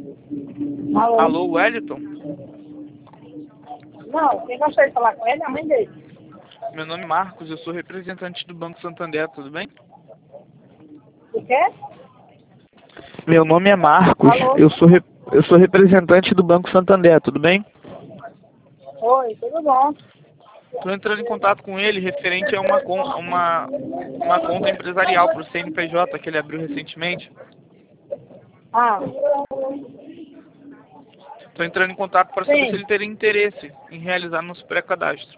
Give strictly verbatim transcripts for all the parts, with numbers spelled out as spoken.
Alô? Alô, Wellington? Não, quem gostaria de falar com ele é a mãe dele. Meu nome é Marcos, eu sou representante do Banco Santander, tudo bem? O quê? Meu nome é Marcos, Alô? eu sou, re- eu sou representante do Banco Santander, tudo bem? Oi, tudo bom? Estou entrando em contato com ele referente a uma, con uma, uma conta empresarial para o C N P J que ele abriu recentemente. Ah, Estou entrando em contato para saber se sim. ele teria interesse em realizar nosso pré-cadastro.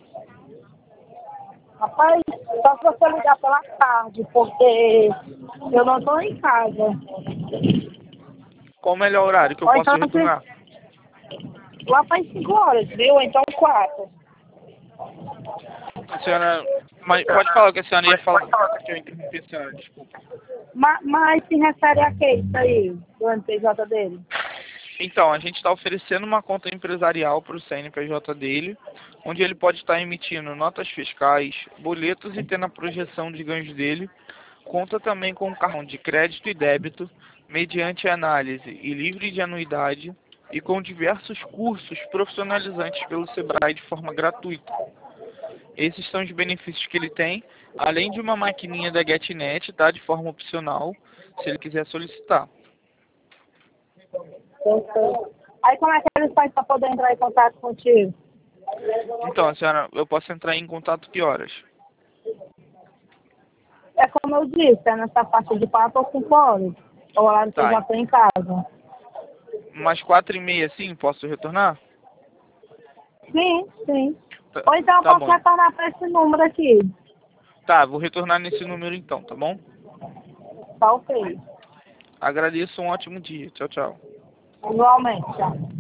Rapaz, só se você ligar pela tarde, porque eu não estou em casa. Qual o melhor horário que eu Ou posso então, retornar? se- lá faz cinco horas, viu? Ou então quatro. A senhora... Mas pode falar o que a senhora ia falar, que eu interrompi a senhora, desculpa. Ma- Mas se refere a que isso aí, do N P J dele? Então, a gente está oferecendo uma conta empresarial para o C N P J dele, onde ele pode estar emitindo notas fiscais, boletos e tendo a projeção de ganhos dele. Conta também com um cartão de crédito e débito, mediante análise e livre de anuidade, e com diversos cursos profissionalizantes pelo Sebrae de forma gratuita. Esses são os benefícios que ele tem, além de uma maquininha da GetNet, tá, de forma opcional, se ele quiser solicitar. Perfeito. Aí como é que eles fazem para poder entrar em contato contigo? Então, a senhora, eu posso entrar em contato que horas? É como eu disse, é nessa faixa de quatro ou cinco horas. O horário que eu Tá, já estou em casa. umas quatro e meia, sim, posso retornar? Sim, sim. Tá, Ou então eu tá posso bom. retornar para esse número aqui. Tá, vou retornar nesse número então, tá bom? Tá ok. Agradeço, um ótimo dia. Tchau, tchau. Igualmente, tchau.